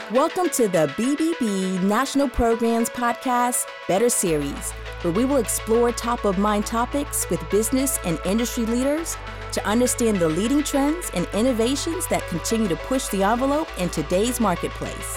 Welcome to the BBB National Programs Podcast Better Series, where we will explore top-of-mind topics with business and industry leaders to understand the leading trends and innovations that continue to push the envelope in today's marketplace.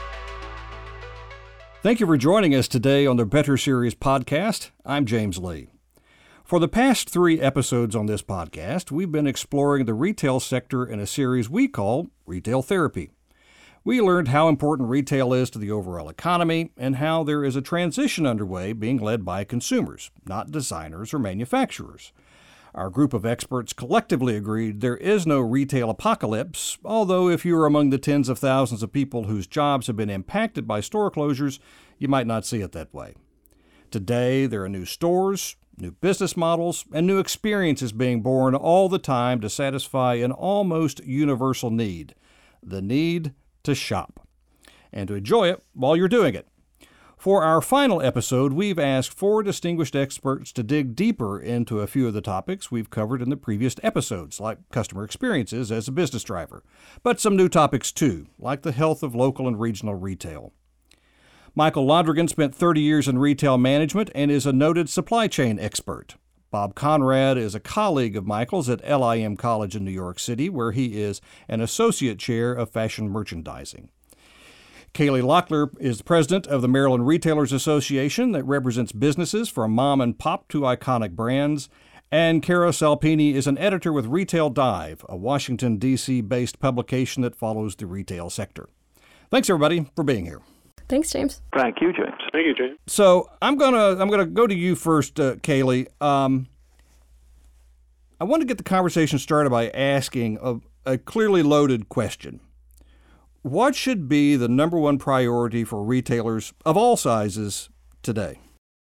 Thank you for joining us today on the Better Series podcast. I'm James Lee. For the past 3 episodes on this podcast, we've been exploring the retail sector in a series we call Retail Therapy. We learned how important retail is to the overall economy and how there is a transition underway being led by consumers, not designers or manufacturers. Our group of experts collectively agreed there is no retail apocalypse, although if you are among the tens of thousands of people whose jobs have been impacted by store closures, you might not see it that way. Today, there are new stores, new business models, and new experiences being born all the time to satisfy an almost universal need, the need to shop, and to enjoy it while you're doing it. For our final episode, we've asked 4 distinguished experts to dig deeper into a few of the topics we've covered in the previous episodes, like customer experiences as a business driver, but some new topics too, like the health of local and regional retail. Michael Londrigan spent 30 years in retail management and is a noted supply chain expert. Bob Conrad is a colleague of Michael's at LIM College in New York City, where he is an associate chair of fashion merchandising. Kaylee Locklear is president of the Maryland Retailers Association that represents businesses from mom and pop to iconic brands. And Cara Salpini is an editor with Retail Dive, a Washington, D.C.-based publication that follows the retail sector. Thanks, everybody, for being here. Thanks, James. Thank you, James. Thank you, James. So I'm gonna go to you first, Kaylee. I want to get the conversation started by asking a clearly loaded question. What should be the number one priority for retailers of all sizes today?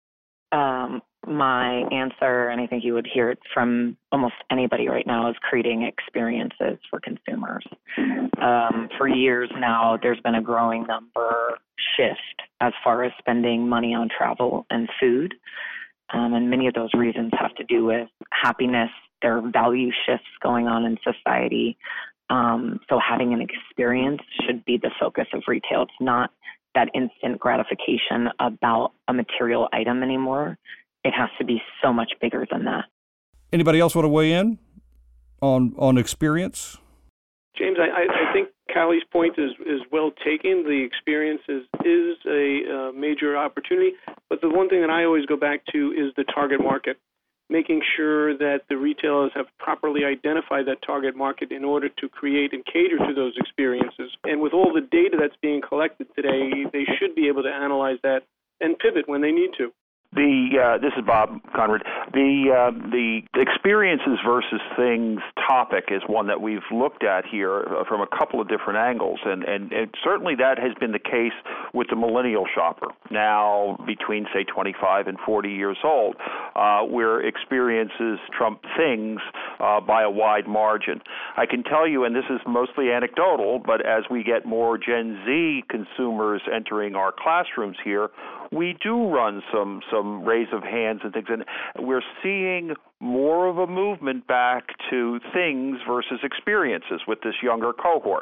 My answer, and I think you would hear it from almost anybody right now, is creating experiences for consumers. For years now, there's been a growing number shift as far as spending money on travel and food. And many of those reasons have to do with happiness. There are value shifts going on in society. So having an experience should be the focus of retail. It's not that instant gratification about a material item anymore. It has to be so much bigger than that. Anybody else want to weigh in on experience? James, I think Callie's point is well taken. The experience is a major opportunity. But the one thing that I always go back to is the target market, making sure that the retailers have properly identified that target market in order to create and cater to those experiences. And with all the data that's being collected today, they should be able to analyze that and pivot when they need to. This is Bob Conrad. The experiences versus things topic is one that we've looked at here from a couple of different angles, and certainly that has been the case with the millennial shopper, now between, say, 25 and 40 years old, where experiences trump things by a wide margin. I can tell you, and this is mostly anecdotal, but as we get more Gen Z consumers entering our classrooms here, we do run some raise of hands and things, and we're seeing more of a movement back to things versus experiences with this younger cohort.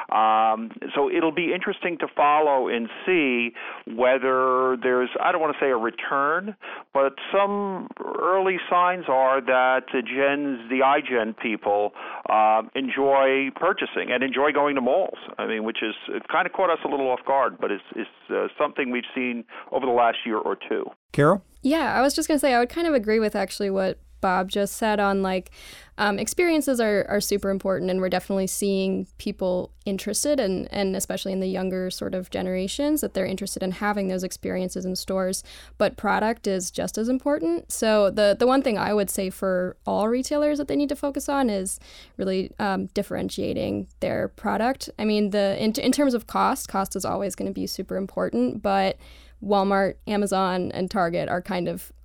So it'll be interesting to follow and see whether there's, I don't want to say a return, but some early signs are that the iGen people enjoy purchasing and enjoy going to malls. I mean, which is, it kind of caught us a little off guard, but it's something we've seen over the last year or two. Carol? Yeah, I was just going to say, I would kind of agree with actually what Bob just said on experiences are super important, and we're definitely seeing people interested and especially in the younger sort of generations that they're interested in having those experiences in stores, but product is just as important. So the one thing I would say for all retailers that they need to focus on is really differentiating their product. I mean, in terms of cost is always going to be super important, but Walmart, Amazon, and Target are kind of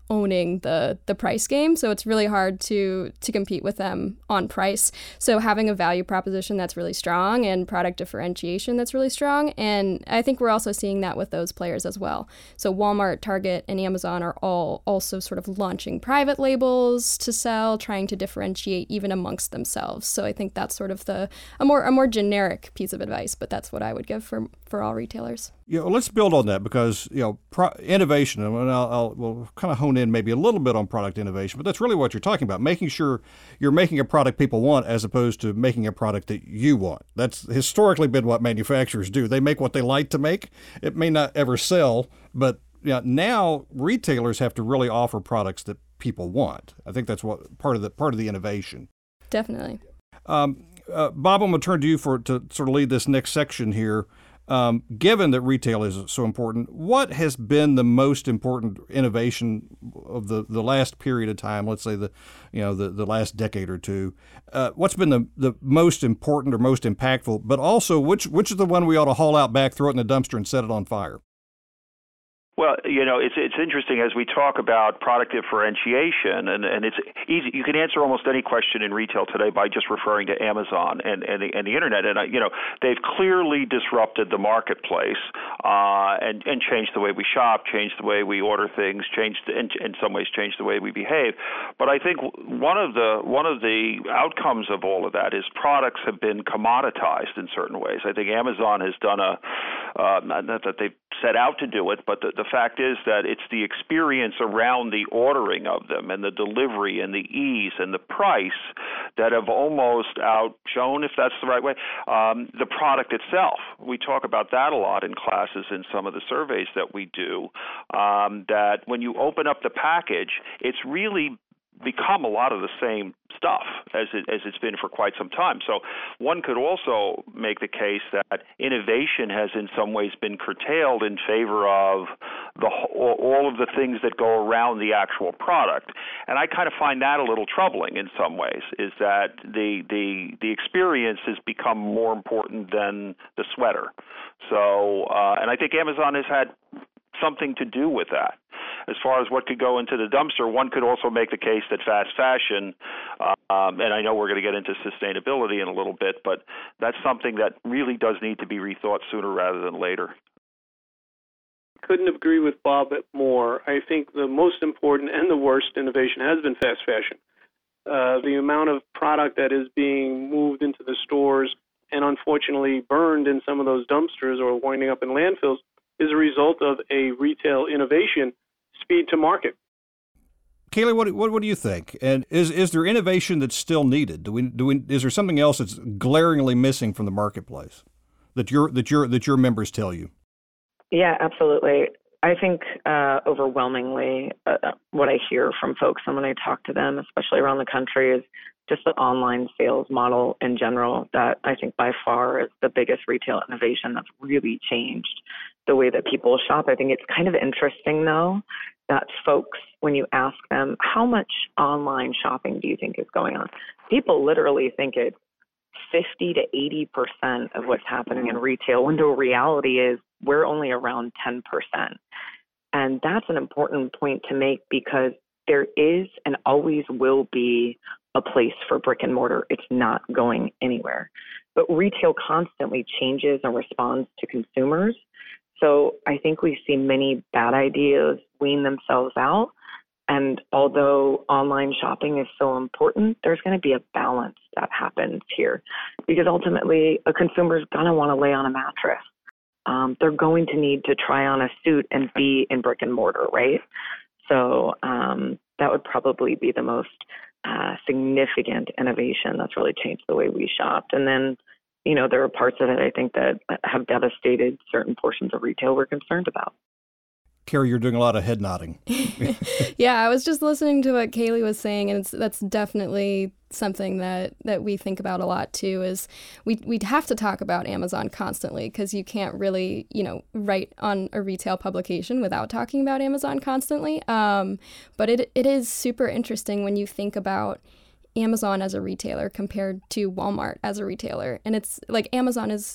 owning the price game. So it's really hard to compete with them on price. So having a value proposition that's really strong and product differentiation that's really strong. And I think we're also seeing that with those players as well. So Walmart, Target, and Amazon are all also sort of launching private labels to sell, trying to differentiate even amongst themselves. So I think that's sort of a more generic piece of advice, but that's what I would give for all retailers. Yeah, well, let's build on that because innovation, and we'll kind of hone in maybe a little bit on product innovation, but that's really what you're talking about, making sure you're making a product people want as opposed to making a product that you want. That's historically been what manufacturers do. They make what they like to make. It may not ever sell, but now retailers have to really offer products that people want. I think that's what part of the innovation. Definitely. Bob, I'm going to turn to you to sort of lead this next section here. Given that retail is so important, what has been the most important innovation of the last period of time? Let's say the last decade or two. What's been the most important or most impactful? But also, which is the one we ought to haul out back, throw it in the dumpster, and set it on fire? Well, it's interesting as we talk about product differentiation, and it's easy. You can answer almost any question in retail today by just referring to Amazon and the internet. And they've clearly disrupted the marketplace and changed the way we shop, changed the way we order things, in some ways changed the way we behave. But I think one of the outcomes of all of that is products have been commoditized in certain ways. I think Amazon has done not that they've set out to do it, but the fact is that it's the experience around the ordering of them and the delivery and the ease and the price that have almost outshone, if that's the right way, the product itself. We talk about that a lot in classes in some of the surveys that we do, that when you open up the package, it's really become a lot of the same stuff as it's been for quite some time. So one could also make the case that innovation has in some ways been curtailed in favor of all of the things that go around the actual product. And I kind of find that a little troubling in some ways, is that the experience has become more important than the sweater. So, and I think Amazon has had something to do with that. As far as what could go into the dumpster, one could also make the case that fast fashion, and I know we're going to get into sustainability in a little bit, but that's something that really does need to be rethought sooner rather than later. Couldn't agree with Bob more. I think the most important and the worst innovation has been fast fashion. The amount of product that is being moved into the stores and unfortunately burned in some of those dumpsters or winding up in landfills is a result of a retail innovation, speed to market. Kaylee, what do you think? And is there innovation that's still needed? Is there something else that's glaringly missing from the marketplace that your members tell you? Yeah, absolutely. I think overwhelmingly what I hear from folks and when I talk to them, especially around the country, is just the online sales model in general that I think by far is the biggest retail innovation that's really changed the way that people shop. I think it's kind of interesting, though, that folks, when you ask them, how much online shopping do you think is going on? People literally think it's 50 to 80% of what's happening in retail, when the reality is we're only around 10%. And that's an important point to make because there is and always will be a place for brick and mortar. It's not going anywhere. But retail constantly changes and responds to consumers. So I think we see many bad ideas wean themselves out. And although online shopping is so important, there's going to be a balance that happens here because ultimately a consumer is going to want to lay on a mattress. They're going to need to try on a suit and be in brick and mortar, right? So that would probably be the most significant innovation that's really changed the way we shopped. And then, there are parts of it, I think, that have devastated certain portions of retail we're concerned about. Carrie, you're doing a lot of head nodding. Yeah, I was just listening to what Kaylee was saying, and that's definitely something that we think about a lot too. Is we'd have to talk about Amazon constantly because you can't really write on a retail publication without talking about Amazon constantly. But it is super interesting when you think about Amazon as a retailer compared to Walmart as a retailer, and it's like Amazon is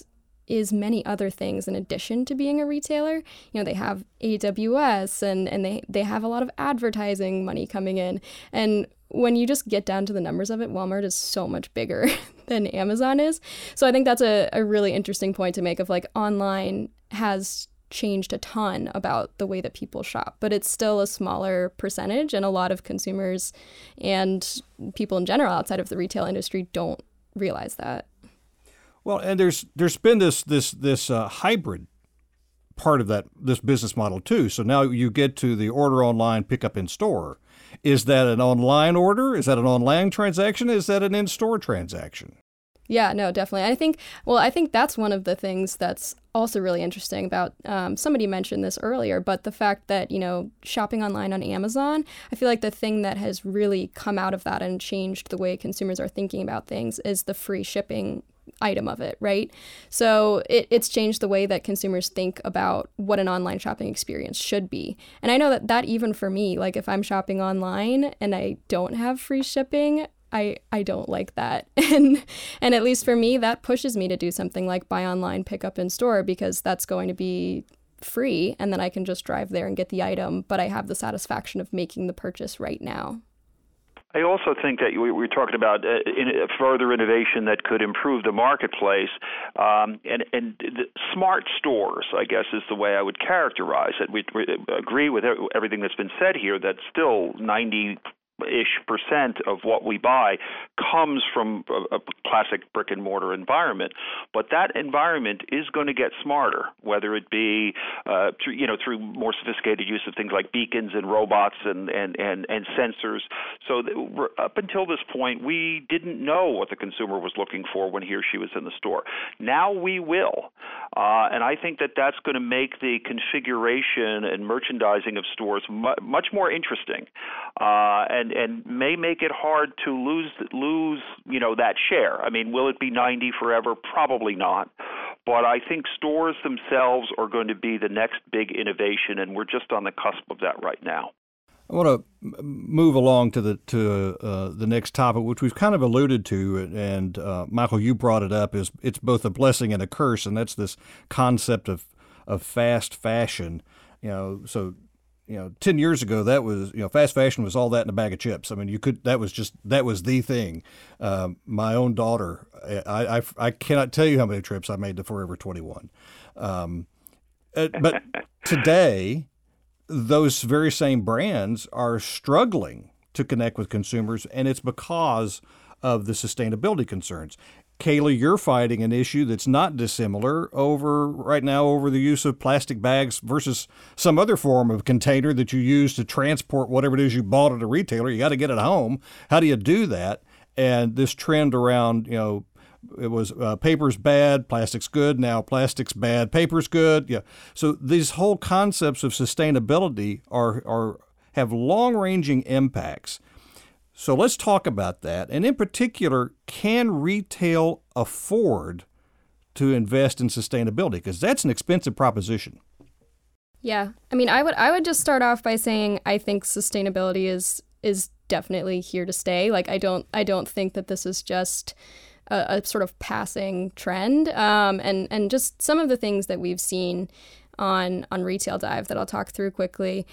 is many other things in addition to being a retailer. You know, they have AWS and they have a lot of advertising money coming in. And when you just get down to the numbers of it, Walmart is so much bigger than Amazon is. So I think that's a really interesting point to make of like online has changed a ton about the way that people shop, but it's still a smaller percentage, and a lot of consumers and people in general outside of the retail industry don't realize that. Well, and there's been this hybrid part of this business model too. So now you get to the order online, pick up in store. Is that an online order? Is that an online transaction? Is that an in-store transaction? Yeah, no, definitely. I think that's one of the things that's also really interesting about, somebody mentioned this earlier, but the fact that, you know, shopping online on Amazon, I feel like the thing that has really come out of that and changed the way consumers are thinking about things is the free shipping item of it, right? So it's changed the way that consumers think about what an online shopping experience should be. And I know that even for me, like if I'm shopping online and I don't have free shipping, I don't like that. And at least for me, that pushes me to do something like buy online, pick up in store, because that's going to be free. And then I can just drive there and get the item, but I have the satisfaction of making the purchase right now. I also think that we're talking about further innovation that could improve the marketplace, and the smart stores, I guess, is the way I would characterize it. We agree with everything that's been said here, that still 90% of what we buy comes from a classic brick and mortar environment, but that environment is going to get smarter, whether it be through more sophisticated use of things like beacons and robots and sensors. So up until this point, we didn't know what the consumer was looking for when he or she was in the store. Now we will, and I think that that's going to make the configuration and merchandising of stores much more interesting, and may make it hard to lose that share. I mean, will it be 90 forever? Probably not. But I think stores themselves are going to be the next big innovation, and we're just on the cusp of that right now. I want to move along to the next topic, which we've kind of alluded to, and Michael, you brought it up. It's both a blessing and a curse, and that's this concept of fast fashion. 10 years ago, that was, fast fashion was all that in a bag of chips. I mean, that was the thing. My own daughter, I cannot tell you how many trips I made to Forever 21. But today, those very same brands are struggling to connect with consumers, and it's because of the sustainability concerns. Kayla, you're fighting an issue that's not dissimilar right now over the use of plastic bags versus some other form of container that you use to transport whatever it is you bought at a retailer. You got to get it home. How do you do that? And this trend around, it was paper's bad, plastic's good. Now plastic's bad, paper's good. Yeah. So these whole concepts of sustainability have long-ranging impacts. So let's talk about that. And in particular, can retail afford to invest in sustainability? Because that's an expensive proposition. Yeah. I mean, I would just start off by saying I think sustainability is definitely here to stay. Like, I don't think that this is just a sort of passing trend. And just some of the things that we've seen on Retail Dive that I'll talk through quickly.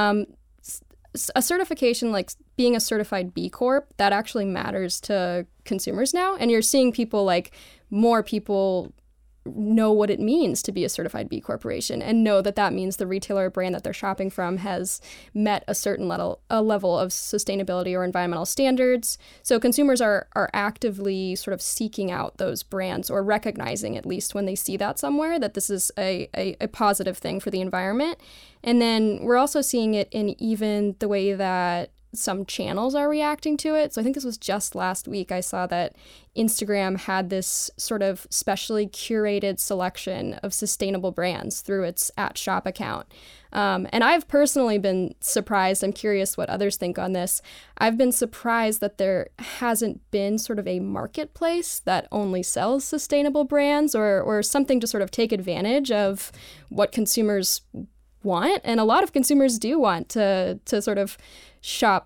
A certification like being a certified B Corp, that actually matters to consumers now. And you're seeing more people know what it means to be a certified B Corporation and know that means the retailer or brand that they're shopping from has met a certain level of sustainability or environmental standards. So consumers are actively sort of seeking out those brands, or recognizing, at least when they see that somewhere, that this is a positive thing for the environment. And then we're also seeing it in even the way that some channels are reacting to it. So I think this was just last week I saw that Instagram had this sort of specially curated selection of sustainable brands through its @shop account. And I've personally been surprised. I'm curious what others think on this. I've been surprised that there hasn't been sort of a marketplace that only sells sustainable brands, or something to sort of take advantage of what consumers want. And a lot of consumers do want to sort of shop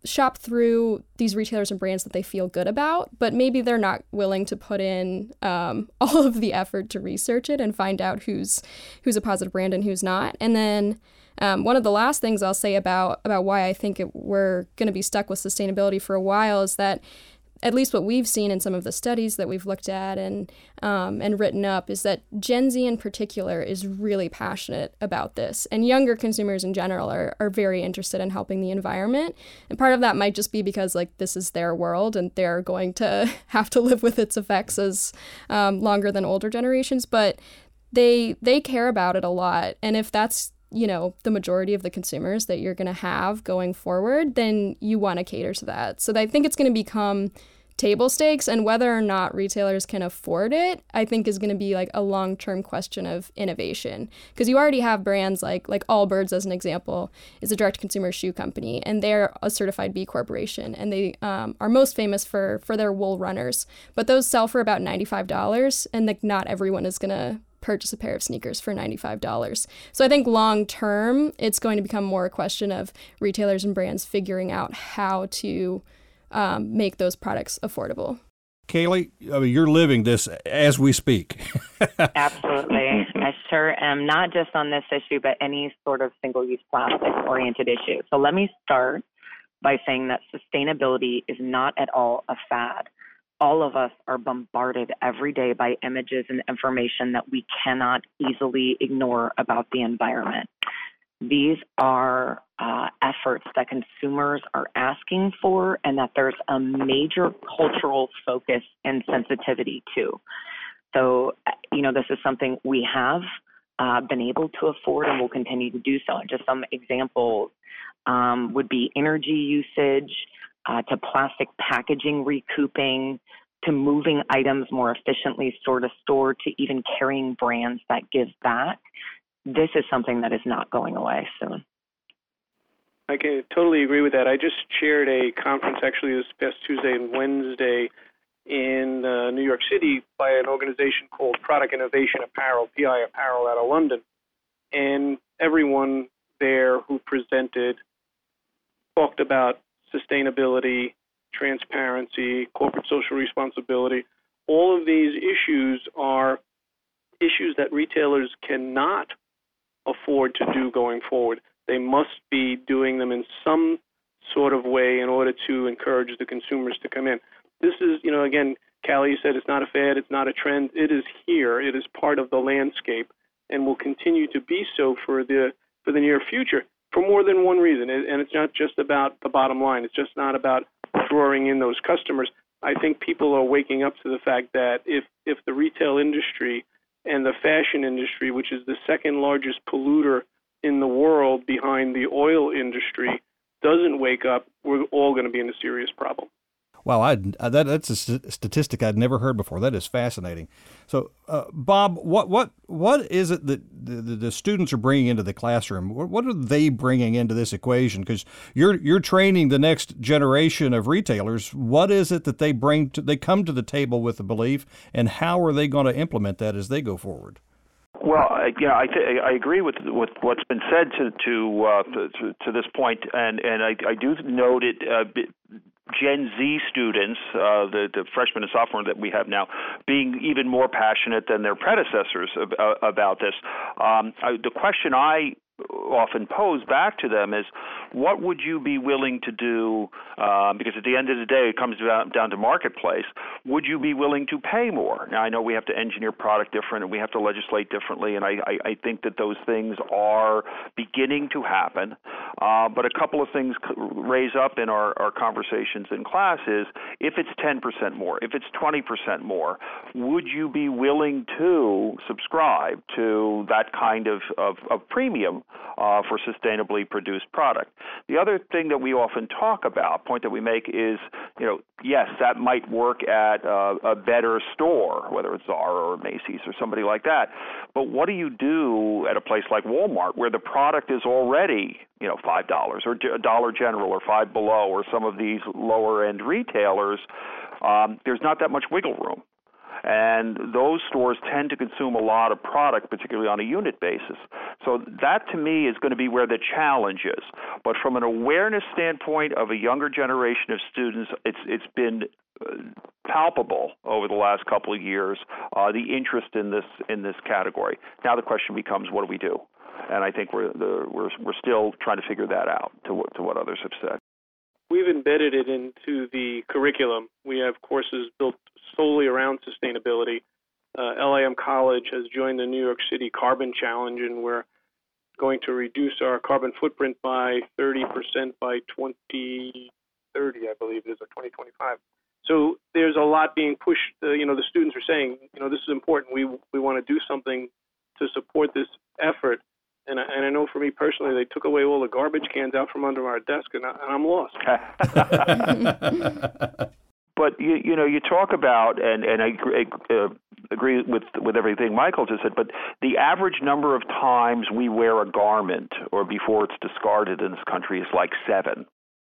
shop through these retailers and brands that they feel good about, but maybe they're not willing to put in all of the effort to research it and find out who's a positive brand and who's not. And then one of the last things I'll say about why I think we're going to be stuck with sustainability for a while is that, at least what we've seen in some of the studies that we've looked at and written up, is that Gen Z in particular is really passionate about this. And younger consumers in general are very interested in helping the environment. And part of that might just be because like this is their world and they're going to have to live with its effects as longer than older generations. But they care about it a lot. And if that's the majority of the consumers that you're going to have going forward, then you want to cater to that. So I think it's going to become table stakes, and whether or not retailers can afford it, I think is going to be like a long-term question of innovation. Because you already have brands like Allbirds, as an example, is a direct-to-consumer shoe company, and they're a certified B Corporation, and they are most famous for their wool runners. But those sell for about $95, and like not everyone is going to purchase a pair of sneakers for $95. So I think long term, it's going to become more a question of retailers and brands figuring out how to make those products affordable. Kaylee, you're living this as we speak. Absolutely. I sure am, not just on this issue, but any sort of single-use plastic-oriented issue. So let me start by saying that sustainability is not at all a fad. All of us are bombarded every day by images and information that we cannot easily ignore about the environment. These are efforts that consumers are asking for and that there's a major cultural focus and sensitivity to. So, this is something we have been able to afford and will continue to do so. And just some examples would be energy usage, to plastic packaging recouping, to moving items more efficiently store to store, to even carrying brands that give back. This is something that is not going away soon. I can totally agree with that. I just chaired a conference actually this past Tuesday and Wednesday in New York City by an organization called Product Innovation Apparel, PI Apparel, out of London. And everyone there who presented talked about sustainability, transparency, corporate social responsibility. All of these issues are issues that retailers cannot afford to do going forward. They must be doing them in some sort of way in order to encourage the consumers to come in. This is, again, Callie said it's not a fad, it's not a trend. It is here. It is part of the landscape and will continue to be so for the near future for more than one reason. And it's not just about the bottom line. It's just not about drawing in those customers. I think people are waking up to the fact that if the retail industry and the fashion industry, which is the second largest polluter in the world behind the oil industry, doesn't wake up, we're all going to be in a serious problem. Wow, that's a statistic I'd never heard before. That is fascinating. So, Bob, what is it that the students are bringing into the classroom? What are they bringing into this equation? Because you're training the next generation of retailers. What is it that they bring? They come to the table with a belief, and how are they going to implement that as they go forward? Well, I agree with what's been said to this point, and I do note it. Gen Z students, the freshmen and sophomore that we have now, being even more passionate than their predecessors about this. The question I often pose back to them is, what would you be willing to do, because at the end of the day it comes down to marketplace, would you be willing to pay more? Now, I know we have to engineer product different and we have to legislate differently, and I think that those things are beginning to happen, but a couple of things raise up in our conversations in class is, if it's 10% more, if it's 20% more, would you be willing to subscribe to that kind of premium for sustainably produced product? The other thing that we often talk about, point that we make is, yes, that might work at a better store, whether it's Zara or Macy's or somebody like that. But what do you do at a place like Walmart where the product is already, $5 or Dollar General or Five Below or some of these lower end retailers? There's not that much wiggle room. And those stores tend to consume a lot of product, particularly on a unit basis. So that, to me, is going to be where the challenge is. But from an awareness standpoint of a younger generation of students, it's been palpable over the last couple of years, the interest in this category. Now the question becomes, what do we do? And I think we're still trying to figure that out, to what others have said. We've embedded it into the curriculum. We have courses built solely around sustainability. LIM College has joined the New York City Carbon Challenge, and we're going to reduce our carbon footprint by 30% by 2030, I believe it is, or 2025. So there's a lot being pushed. The students are saying, this is important. We want to do something to support this effort. And I know for me personally, they took away all the garbage cans out from under our desk, and I'm lost. But you talk about, and I agree with everything Michael just said, but the average number of times we wear a garment or before it's discarded in this country is like 7.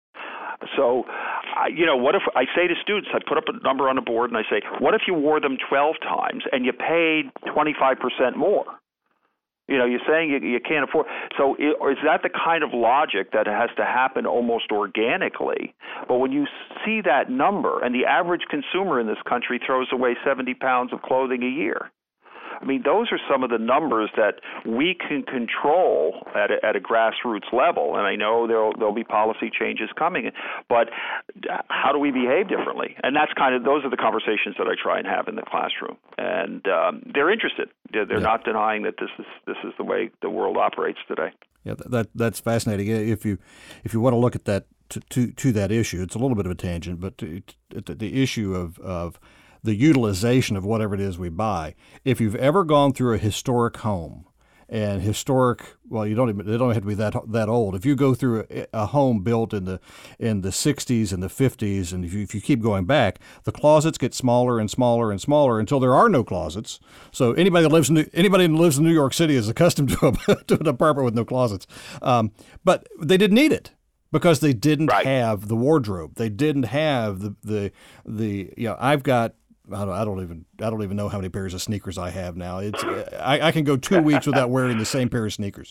So, what if I say to students, I put up a number on the board and I say, what if you wore them 12 times and you paid 25% more? You're saying you can't afford. So is that the kind of logic that has to happen almost organically? But when you see that number, and the average consumer in this country throws away 70 pounds of clothing a year, I mean, those are some of the numbers that we can control at a grassroots level. And I know there'll be policy changes coming, but how do we behave differently? And those are the conversations that I try and have in the classroom. And they're interested. They're not denying that this is the way the world operates today. Yeah, that's fascinating. If you want to look at that to that issue, it's a little bit of a tangent, but the issue of the utilization of whatever it is we buy. If you've ever gone through a historic home, and they don't have to be that old. If you go through a home built in the 60s and the 50s, and if you keep going back, the closets get smaller and smaller and smaller until there are no closets. So anybody who lives in New York City is accustomed to an apartment with no closets. But they didn't need it, because they didn't have the wardrobe. They didn't have the I've got, I don't even know how many pairs of sneakers I have now. I can go 2 weeks without wearing the same pair of sneakers.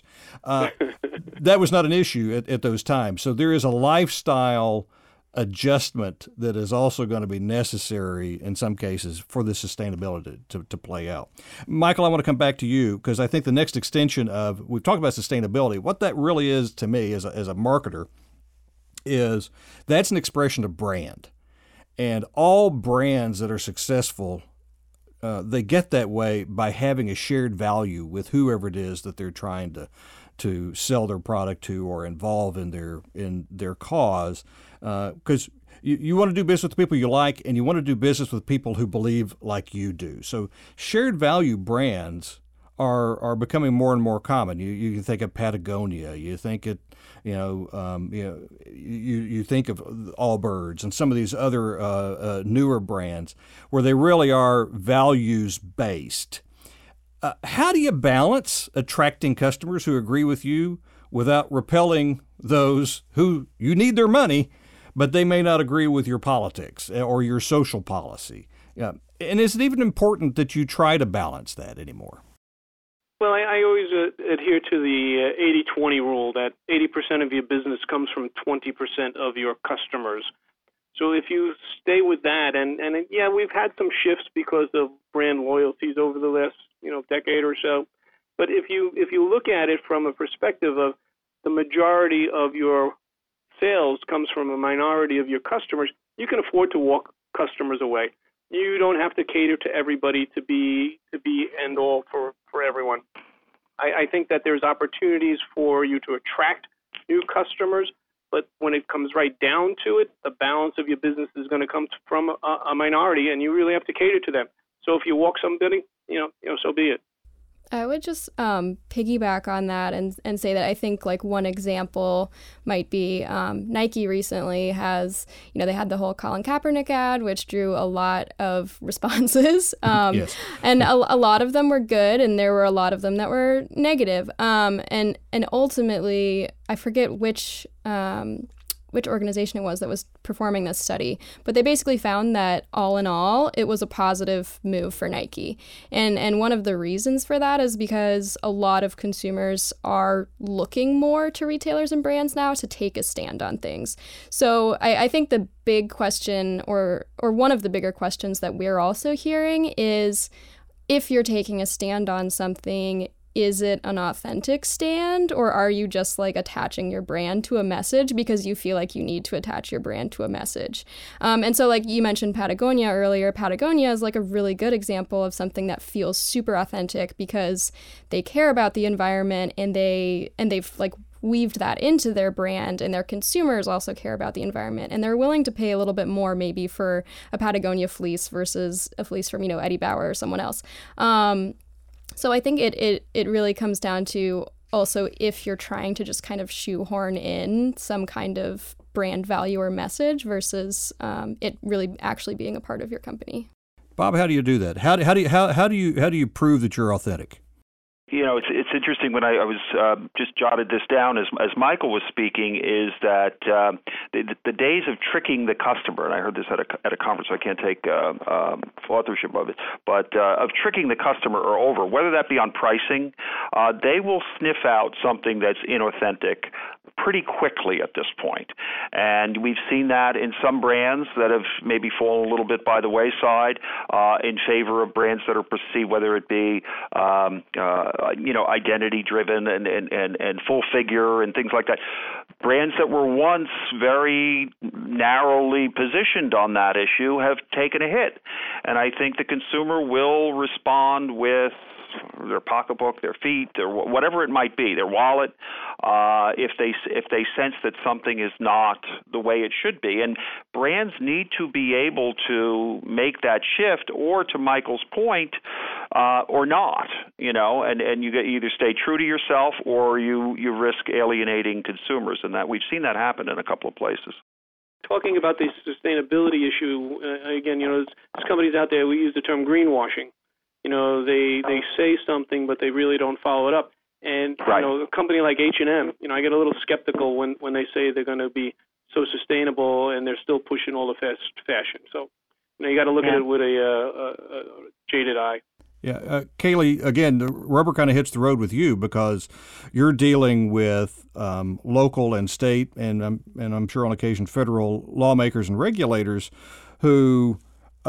That was not an issue at those times. So there is a lifestyle adjustment that is also going to be necessary in some cases for the sustainability to play out. Michael, I want to come back to you, because I think the next extension we've talked about sustainability. What that really is to me as a marketer is that's an expression of brand. And all brands that are successful, they get that way by having a shared value with whoever it is that they're trying to sell their product to or involve in their cause. Because you want to do business with the people you like, and you want to do business with people who believe like you do. So shared value brands are becoming more and more common. You think of Patagonia, you think you think of Allbirds and some of these other newer brands where they really are values based. How do you balance attracting customers who agree with you without repelling those who you need their money, but they may not agree with your politics or your social policy? And is it even important that you try to balance that anymore? Well, I always adhere to the 80-20 rule, that 80% of your business comes from 20% of your customers. So if you stay with that, and we've had some shifts because of brand loyalties over the last decade or so. But if you look at it from a perspective of the majority of your sales comes from a minority of your customers, you can afford to walk customers away. You don't have to cater to everybody to be end all for everyone. I think that there's opportunities for you to attract new customers, but when it comes right down to it, the balance of your business is going to come from a minority, and you really have to cater to them. So if you walk somebody, so be it. I would just piggyback on that and say that I think like one example might be Nike recently has, they had the whole Colin Kaepernick ad, which drew a lot of responses. Yes. And a lot of them were good, and there were a lot of them that were negative. And ultimately, I forget which which organization it was that was performing this study, but they basically found that all in all, it was a positive move for Nike. And one of the reasons for that is because a lot of consumers are looking more to retailers and brands now to take a stand on things. So I think the big question, or one of the bigger questions that we're also hearing is, if you're taking a stand on something, is it an authentic stand, or are you just like attaching your brand to a message because you feel like you need to attach your brand to a message? And so like you mentioned Patagonia earlier, Patagonia is like a really good example of something that feels super authentic because they care about the environment and they've like weaved that into their brand, and their consumers also care about the environment, and they're willing to pay a little bit more maybe for a Patagonia fleece versus a fleece from, Eddie Bauer or someone else. So I think it really comes down to also if you're trying to just kind of shoehorn in some kind of brand value or message versus it really actually being a part of your company. Bob, how do you do that? How do you prove that you're authentic? It's interesting. When I was just jotted this down as Michael was speaking, is that the days of tricking the customer, and I heard this at a conference, so I can't take authorship of it, but of tricking the customer are over. Whether that be on pricing, they will sniff out something that's inauthentic pretty quickly at this point. And we've seen that in some brands that have maybe fallen a little bit by the wayside in favor of brands that are perceived, whether it be identity driven and full figure and things like that. Brands that were once very narrowly positioned on that issue have taken a hit. And I think the consumer will respond with their pocketbook, their feet, their whatever it might be, their wallet, if they sense that something is not the way it should be. And brands need to be able to make that shift, or to Michael's point, or not, and you either stay true to yourself or you risk alienating consumers, and that we've seen that happen in a couple of places. Talking about the sustainability issue, again, there's companies out there, we use the term greenwashing. They say something, but they really don't follow it up. And, right. A company like H&M, I get a little skeptical when they say they're going to be so sustainable and they're still pushing all the fast fashion. So, you got to look at it with a jaded eye. Yeah. Kaylee, again, the rubber kind of hits the road with you because you're dealing with local and state and I'm sure on occasion federal lawmakers and regulators who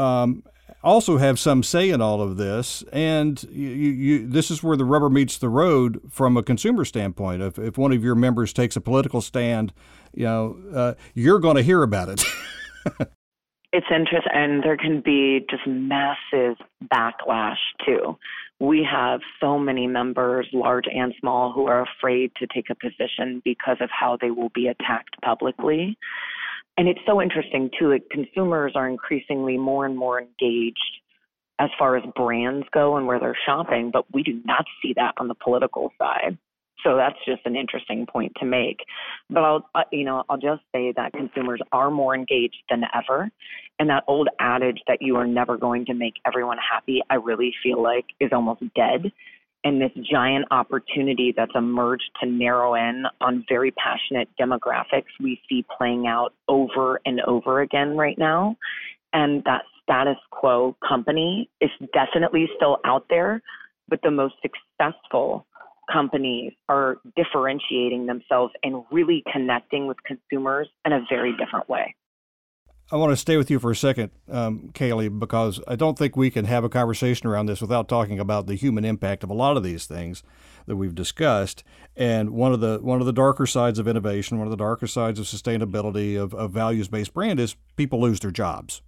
also have some say in all of this, and this is where the rubber meets the road from a consumer standpoint. If one of your members takes a political stand, you're going to hear about it. It's interesting, and there can be just massive backlash too. We have so many members, large and small, who are afraid to take a position because of how they will be attacked publicly. And it's so interesting, too, that consumers are increasingly more and more engaged as far as brands go and where they're shopping, but we do not see that on the political side. So that's just an interesting point to make. But I'll just say that consumers are more engaged than ever. And that old adage that you are never going to make everyone happy, I really feel like is almost dead. And this giant opportunity that's emerged to narrow in on very passionate demographics we see playing out over and over again right now. And that status quo company is definitely still out there, but the most successful companies are differentiating themselves and really connecting with consumers in a very different way. I want to stay with you for a second, Kaylee, because I don't think we can have a conversation around this without talking about the human impact of a lot of these things that we've discussed. And one of the darker sides of innovation, one of the darker sides of sustainability of values-based brand is people lose their jobs.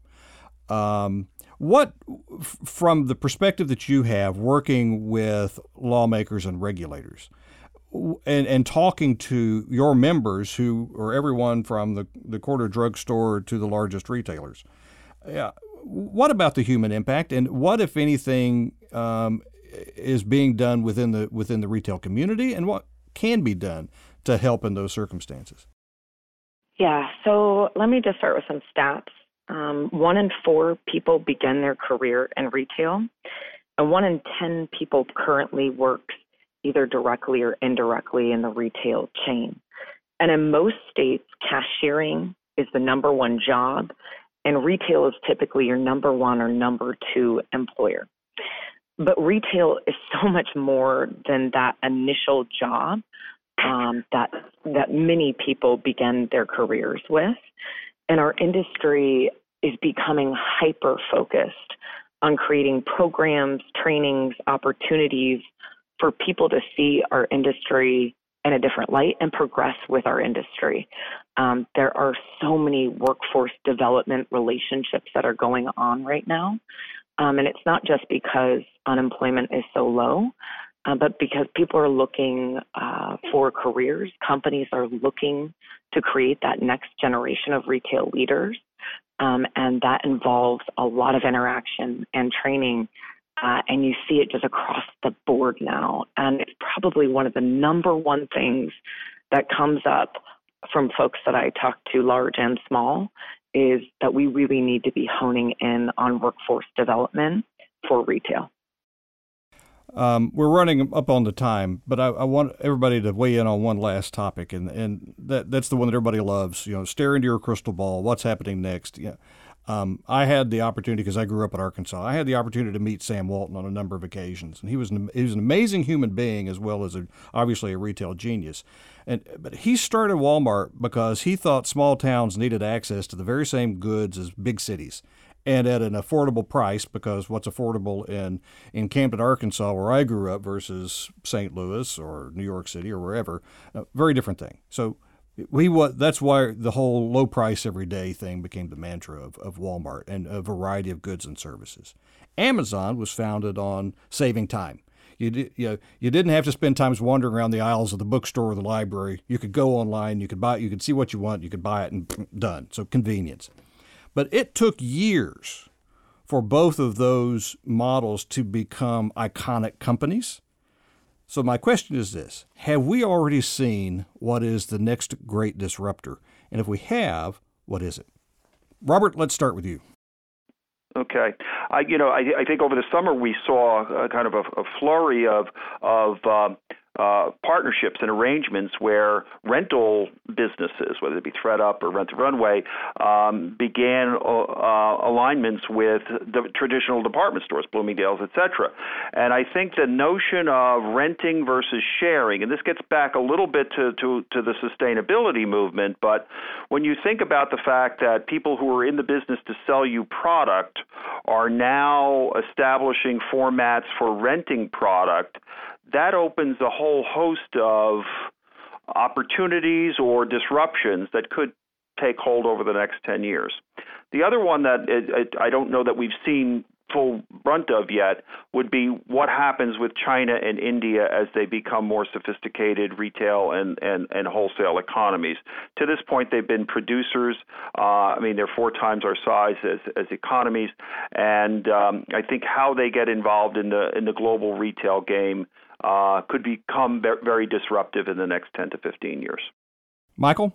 What, from the perspective that you have working with lawmakers and regulators, and talking to your members who are everyone from the corner drugstore to the largest retailers, what about the human impact, and what, if anything, is being done within the retail community, and what can be done to help in those circumstances? Yeah, so let me just start with some stats. 1 in 4 people begin their career in retail, and 1 in 10 people currently works either directly or indirectly in the retail chain. And in most states, cashiering is the number one job, and retail is typically your number one or number two employer. But retail is so much more than that initial job that many people begin their careers with. And our industry is becoming hyper-focused on creating programs, trainings, opportunities for people to see our industry in a different light and progress with our industry. There are so many workforce development relationships that are going on right now. And it's not just because unemployment is so low, but because people are looking for careers. Companies are looking to create that next generation of retail leaders. And that involves a lot of interaction and training. And you see it just across the board now. And it's probably one of the number one things that comes up from folks that I talk to, large and small, is that we really need to be honing in on workforce development for retail. We're running up on the time, but I want everybody to weigh in on one last topic, and that's the one that everybody loves. Stare into your crystal ball. What's happening next? I had the opportunity, because I grew up in Arkansas, I had the opportunity to meet Sam Walton on a number of occasions, and he was an amazing human being as well as obviously a retail genius. But he started Walmart because he thought small towns needed access to the very same goods as big cities, and at an affordable price, because what's affordable in Camden, Arkansas, where I grew up, versus St. Louis or New York City or wherever, very different thing. So that's why the whole low price every day thing became the mantra of Walmart and a variety of goods and services. Amazon was founded on saving time. You didn't have to spend time wandering around the aisles of the bookstore or the library. You could go online, you could see what you want, you could buy it, and done. So convenience. But it took years for both of those models to become iconic companies. So my question is this: have we already seen what is the next great disruptor? And if we have, what is it? Robert, let's start with you. Okay. I think over the summer we saw kind of a flurry of partnerships and arrangements where rental businesses, whether it be ThredUp or Rent the Runway, began alignments with the traditional department stores, Bloomingdale's, et cetera. And I think the notion of renting versus sharing, and this gets back a little bit to the sustainability movement, but when you think about the fact that people who are in the business to sell you product are now establishing formats for renting product, that opens a whole host of opportunities or disruptions that could take hold over the next 10 years. The other one that I don't know that we've seen full brunt of yet would be what happens with China and India as they become more sophisticated retail and wholesale economies. To this point, they've been producers. They're 4 times our size as economies, and I think how they get involved in the global retail game could become very disruptive in the next 10 to 15 years. Michael?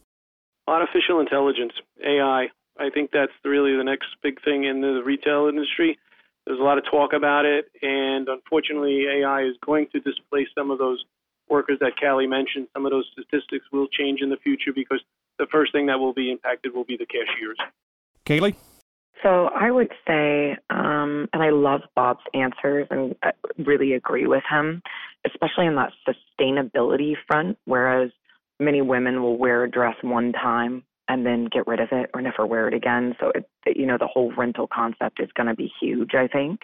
Artificial intelligence, AI. I think that's really the next big thing in the retail industry. There's a lot of talk about it, and unfortunately, AI is going to displace some of those workers that Callie mentioned. Some of those statistics will change in the future because the first thing that will be impacted will be the cashiers. Kaylee? So I would say, and I love Bob's answers and I really agree with him, especially on that sustainability front, whereas many women will wear a dress one time and then get rid of it or never wear it again. So, the whole rental concept is going to be huge, I think.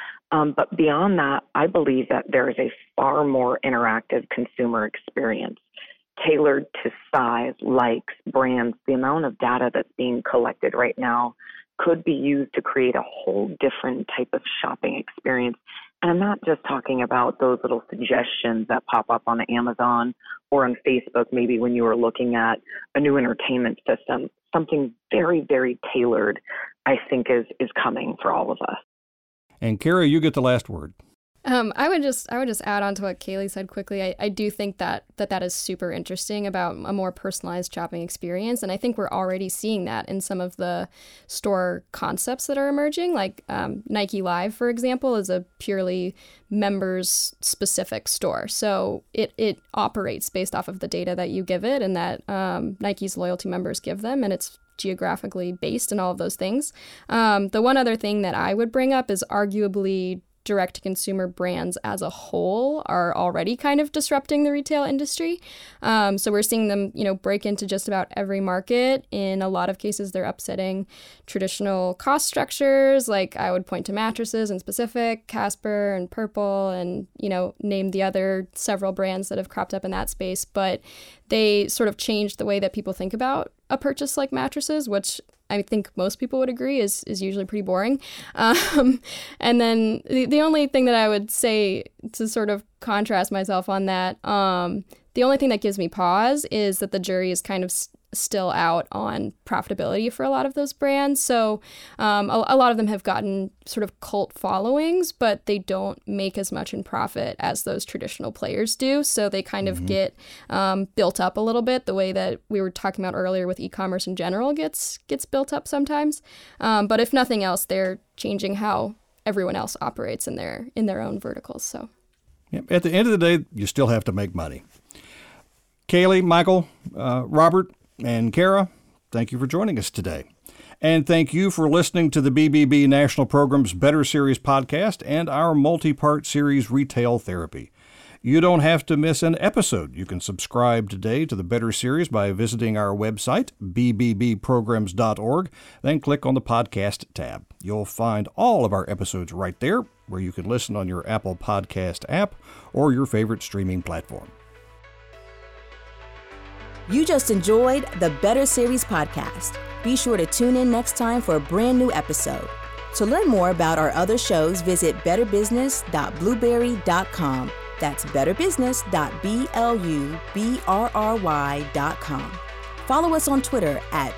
But beyond that, I believe that there is a far more interactive consumer experience tailored to size, likes, brands. The amount of data that's being collected right now could be used to create a whole different type of shopping experience. And I'm not just talking about those little suggestions that pop up on Amazon or on Facebook, maybe when you were looking at a new entertainment system. Something very, very tailored, I think, is coming for all of us. And Carrie, you get the last word. I would just add on to what Kaylee said quickly. I do think that is super interesting about a more personalized shopping experience, and I think we're already seeing that in some of the store concepts that are emerging. Like Nike Live, for example, is a purely members specific store, so it operates based off of the data that you give it and that Nike's loyalty members give them, and it's geographically based and all of those things. The one other thing that I would bring up is arguably direct-to-consumer brands as a whole are already kind of disrupting the retail industry. So we're seeing them, break into just about every market. In a lot of cases, they're upsetting traditional cost structures. Like I would point to mattresses in specific, Casper and Purple, and, name the other several brands that have cropped up in that space. But they sort of changed the way that people think about a purchase like mattresses, which I think most people would agree is usually pretty boring. And then the only thing that I would say to sort of contrast myself on that, the only thing that gives me pause is that the jury is kind of still out on profitability for a lot of those brands. So a lot of them have gotten sort of cult followings, but they don't make as much in profit as those traditional players do. So they kind of get built up a little bit, the way that we were talking about earlier with e-commerce in general gets built up sometimes. But if nothing else, they're changing how everyone else operates in their own verticals. So at the end of the day, you still have to make money. Kaylee, Michael, Robert, and Kara, thank you for joining us today. And thank you for listening to the BBB National Program's Better Series podcast and our multi-part series Retail Therapy. You don't have to miss an episode. You can subscribe today to the Better Series by visiting our website, bbbprograms.org, then click on the podcast tab. You'll find all of our episodes right there, where you can listen on your Apple Podcast app or your favorite streaming platform. You just enjoyed the Better Series podcast. Be sure to tune in next time for a brand new episode. To learn more about our other shows, visit betterbusiness.blueberry.com. That's betterbusiness.blueberry.com. Follow us on Twitter at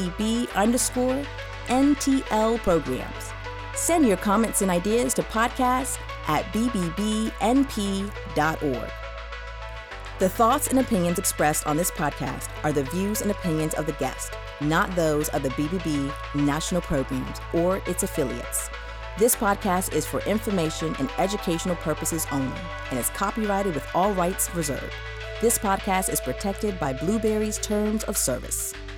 BBB_NTL programs. Send your comments and ideas to podcasts@bbbnp.org. The thoughts and opinions expressed on this podcast are the views and opinions of the guest, not those of the BBB National Programs or its affiliates. This podcast is for information and educational purposes only and is copyrighted with all rights reserved. This podcast is protected by Blueberry's Terms of Service.